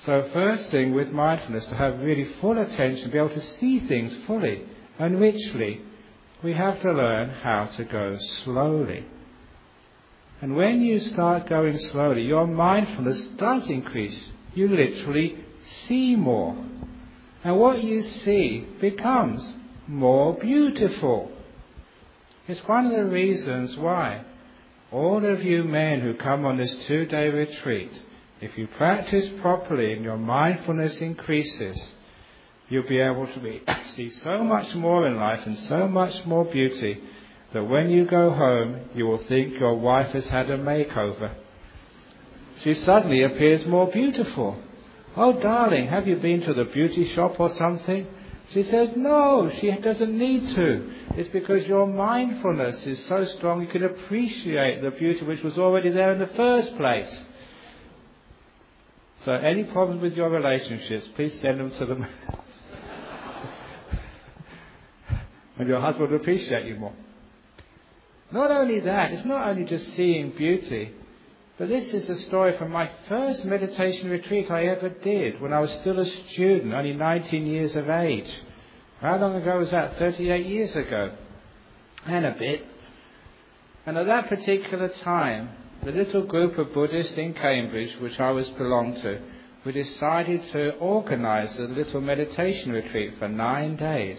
So first thing with mindfulness, to have really full attention, be able to see things fully and richly, we have to learn how to go slowly. And when you start going slowly, your mindfulness does increase. You literally see more. And what you see becomes more beautiful. It's one of the reasons why all of you men who come on this 2-day retreat, if you practice properly and your mindfulness increases, you'll be able to see so much more in life and so much more beauty that when you go home, you will think your wife has had a makeover. She suddenly appears more beautiful. Oh, darling, have you been to the beauty shop or something? She says, no, she doesn't need to. It's because your mindfulness is so strong you can appreciate the beauty which was already there in the first place. So any problems with your relationships, please send them to them. And your husband will appreciate you more. Not only that, it's not only just seeing beauty, but this is a story from my first meditation retreat I ever did when I was still a student, only 19 years of age. How long ago was that? 38 years ago. And a bit. And at that particular time, the little group of Buddhists in Cambridge, which I belonged to, we decided to organise a little meditation retreat for 9 days.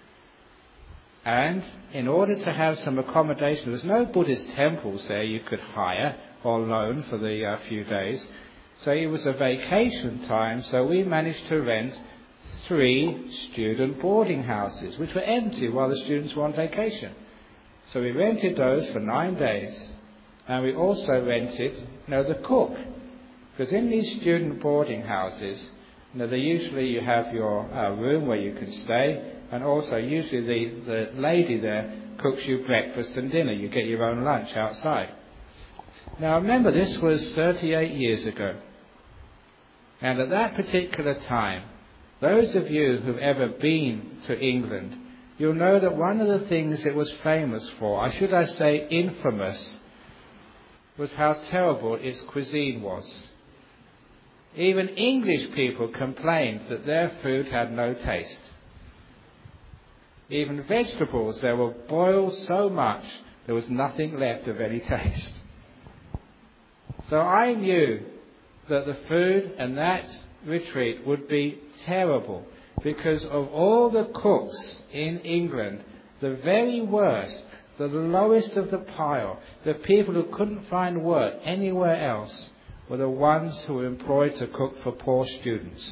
And in order to have some accommodation, there was no Buddhist temples there you could hire or loan for the few days. So it was a vacation time, so we managed to rent 3 student boarding houses, which were empty while the students were on vacation. So we rented those for 9 days. And we also rented, the cook. Because in these student boarding houses, you have your room where you can stay, and also usually the lady there cooks you breakfast and dinner. You get your own lunch outside. Now remember, this was 38 years ago. And at that particular time, those of you who've ever been to England, you'll know that one of the things it was famous for, should I say infamous, was how terrible its cuisine was. Even English people complained that their food had no taste. Even vegetables, they were boiled so much there was nothing left of any taste. So I knew that the food and that retreat would be terrible because of all the cooks in England, the very worst, the lowest of the pile, the people who couldn't find work anywhere else, were the ones who were employed to cook for poor students.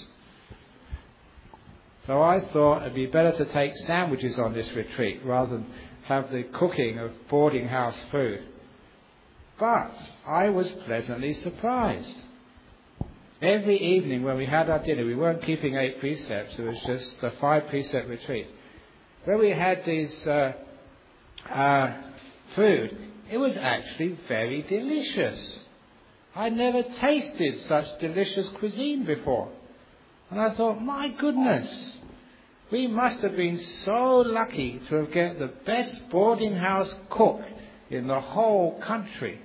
So I thought it'd be better to take sandwiches on this retreat rather than have the cooking of boarding house food. But I was pleasantly surprised. Every evening when we had our dinner, we weren't keeping 8 precepts, it was just a 5-precept retreat. When we had these food, it was actually very delicious. I'd never tasted such delicious cuisine before. And I thought, my goodness, we must have been so lucky to have get the best boarding house cook in the whole country.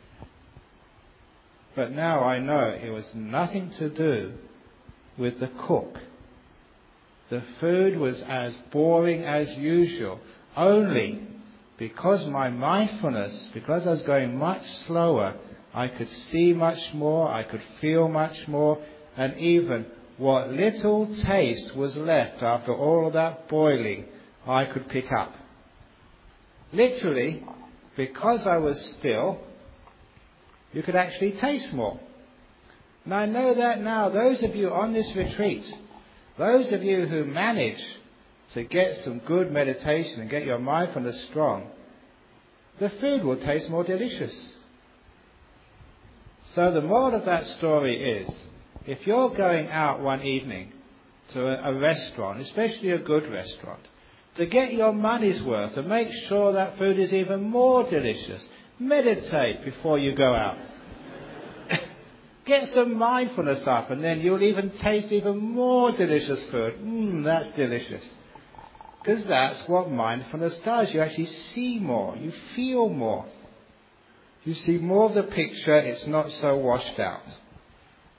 But now I know it was nothing to do with the cook. The food was as boring as usual, only because my mindfulness, because I was going much slower, I could see much more, I could feel much more, and even what little taste was left after all of that boiling, I could pick up. Literally, because I was still, you could actually taste more. And I know that now, those of you on this retreat, those of you who manage to get some good meditation and get your mindfulness strong, the food will taste more delicious. So the moral of that story is, if you're going out one evening to a restaurant, especially a good restaurant, to get your money's worth and make sure that food is even more delicious, meditate before you go out. Get some mindfulness up and then you'll even taste even more delicious food. That's delicious. Because that's what mindfulness does. You actually see more. You feel more. You see more of the picture. It's not so washed out.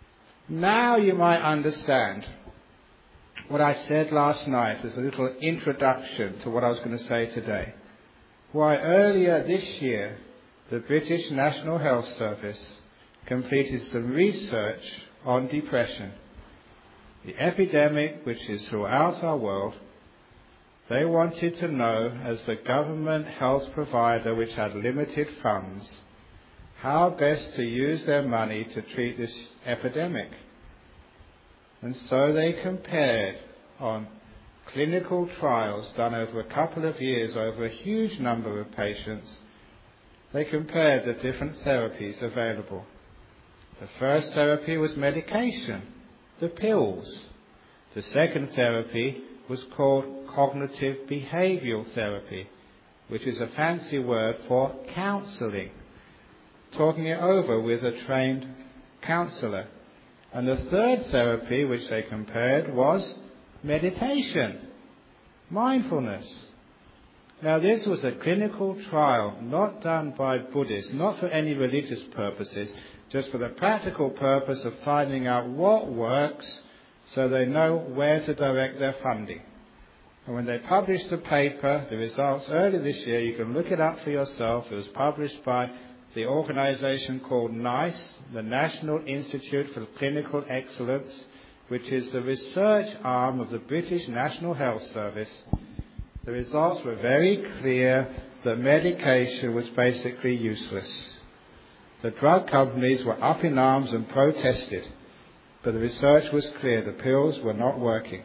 Now you might understand what I said last night as a little introduction to what I was going to say today. Why earlier this year, the British National Health Service completed some research on depression, the epidemic which is throughout our world. They wanted to know, as the government health provider which had limited funds, how best to use their money to treat this epidemic. And so they compared on clinical trials done over a couple of years over a huge number of patients. They compared the different therapies available. The first therapy was medication, the pills. The second therapy was called cognitive behavioral therapy, which is a fancy word for counselling, talking it over with a trained counsellor. And the third therapy which they compared was meditation, mindfulness. Now this was a clinical trial, not done by Buddhists, not for any religious purposes, just for the practical purpose of finding out what works so they know where to direct their funding. And when they published the paper, the results earlier this year, you can look it up for yourself. It was published by the organisation called NICE, the National Institute for Clinical Excellence, which is the research arm of the British National Health Service. The results were very clear that medication was basically useless. The drug companies were up in arms and protested, but the research was clear, the pills were not working.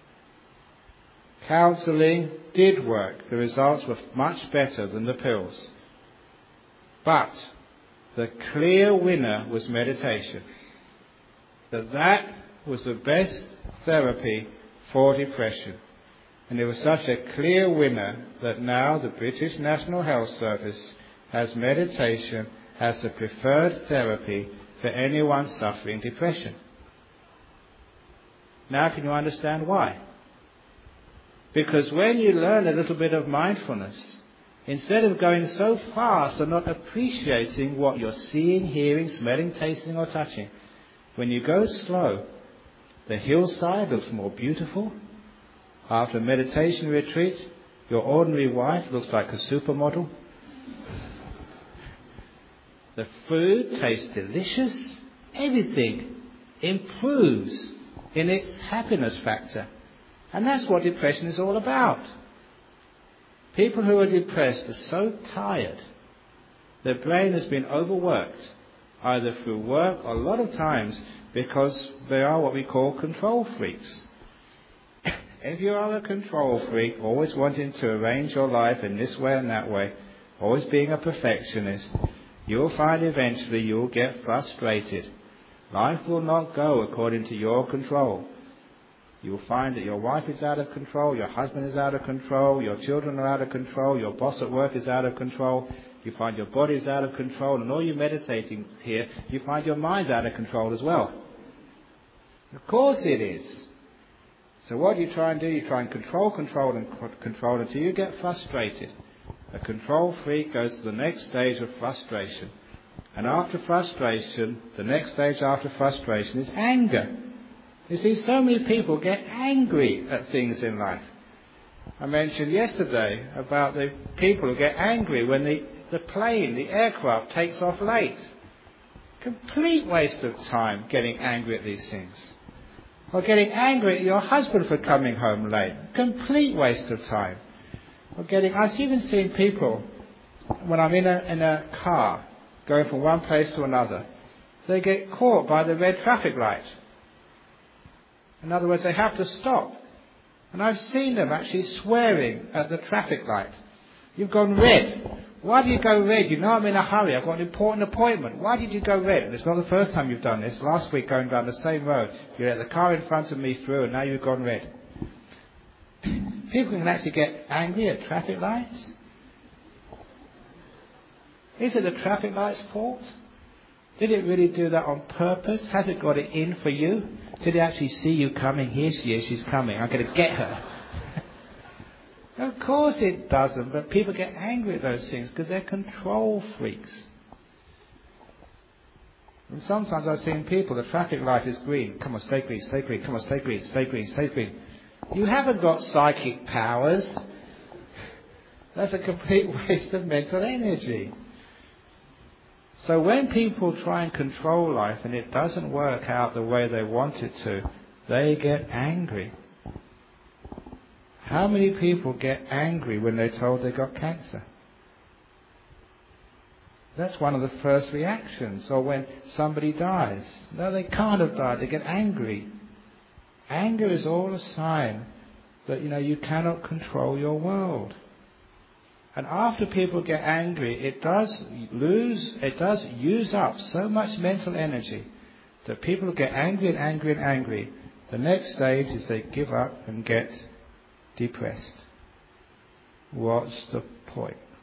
Counselling did work. The results were much better than the pills. But the clear winner was meditation. That was the best therapy for depression. And it was such a clear winner that now the British National Health Service has meditation as the preferred therapy for anyone suffering depression. Now can you understand why? Because when you learn a little bit of mindfulness, instead of going so fast and not appreciating what you're seeing, hearing, smelling, tasting or touching, when you go slow, the hillside looks more beautiful. After a meditation retreat, your ordinary wife looks like a supermodel. The food tastes delicious. Everything improves in its happiness factor. And that's what depression is all about. People who are depressed are so tired. Their brain has been overworked, either through work or a lot of times because they are what we call control freaks. If you are a control freak, always wanting to arrange your life in this way and that way, always being a perfectionist, you'll find eventually you'll get frustrated. Life will not go according to your control. You'll find that your wife is out of control, your husband is out of control, your children are out of control, your boss at work is out of control, you find your body is out of control, and all you meditating here, you find your mind's out of control as well. Of course it is. So what you try and do, you try and control until you get frustrated. A control freak goes to the next stage of frustration. And after frustration, the next stage after frustration is anger. You see, so many people get angry at things in life. I mentioned yesterday about the people who get angry when the plane, the aircraft takes off late. Complete waste of time getting angry at these things. Or getting angry at your husband for coming home late. Complete waste of time. Or I've even seen people, when I'm in a car, going from one place to another, they get caught by the red traffic light. In other words, they have to stop. And I've seen them actually swearing at the traffic light. You've gone red. Why do you go red? You know I'm in a hurry. I've got an important appointment. Why did you go red? And it's not the first time you've done this. Last week going down the same road, you let the car in front of me through and now you've gone red. People can actually get angry at traffic lights. Is it the traffic light's fault? Did it really do that on purpose? Has it got it in for you? Did it actually see you coming? Here she is, she's coming. I'm going to get her. Of course it doesn't, but people get angry at those things because they're control freaks. And sometimes I've seen people, the traffic light is green. Come on, stay green, stay green, come on, stay green, stay green, stay green. You haven't got psychic powers. That's a complete waste of mental energy. So when people try and control life and it doesn't work out the way they want it to, they get angry. How many people get angry when they're told they got cancer? That's one of the first reactions. Or when somebody dies. No, they can't have died. They get angry. Anger is all a sign that, you cannot control your world. And after people get angry, it does use up so much mental energy that people get angry and angry and angry. The next stage is they give up and get depressed. What's the point?